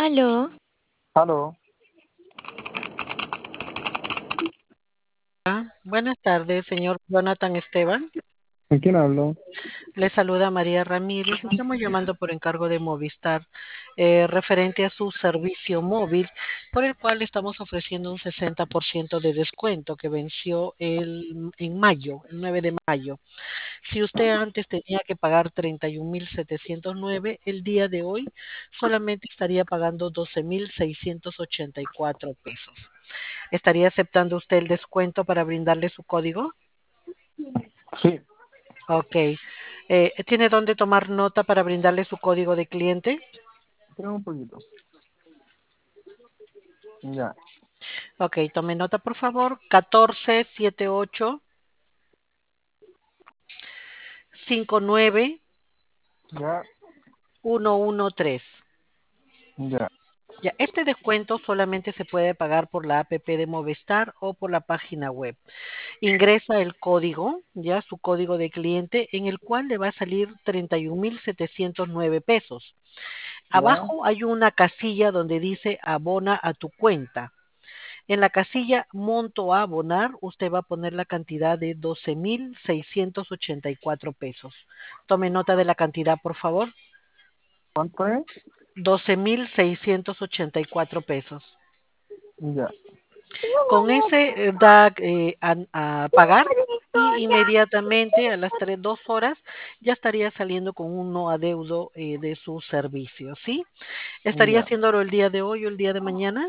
Aló, Aló, Buenas tardes, señor Jonathan Esteban. ¿con quién hablo? Le saluda María Ramírez. Estamos llamando por encargo de Movistar referente a su servicio móvil, por el cual le estamos ofreciendo un 60% de descuento que venció en mayo, el 9 de mayo. Si usted antes tenía que pagar 31.709, el día de hoy solamente estaría pagando 12.684 pesos. ¿Estaría aceptando usted el descuento para brindarle su código? Sí, Ok. ¿Tiene dónde tomar nota para brindarle su código de cliente? espera un poquito. Ya, Ok, tome nota por favor. 1478 59 ya, 113. ya, Ya, este descuento solamente se puede pagar por la APP de Movistar o por la página web. Ingresa el código, ya su código de cliente, en el cual le va a salir 31.709 pesos. ya, Abajo hay una casilla donde dice abona a tu cuenta. En la casilla monto a abonar, usted va a poner la cantidad de 12.684 pesos. Tome nota de la cantidad, por favor. ¿cuánto es? 12.684 pesos. Ya, Con ese da a pagar y inmediatamente a las 2 horas ya estaría saliendo con un no adeudo de su servicio, ¿sí? ¿Estaría ya, haciéndolo el día de hoy o el día de mañana?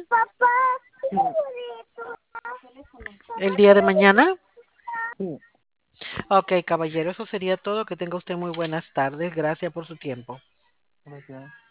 ¿El día de mañana? sí, Ok, caballero, eso sería todo. Que tenga usted muy buenas tardes. Gracias por su tiempo. gracias.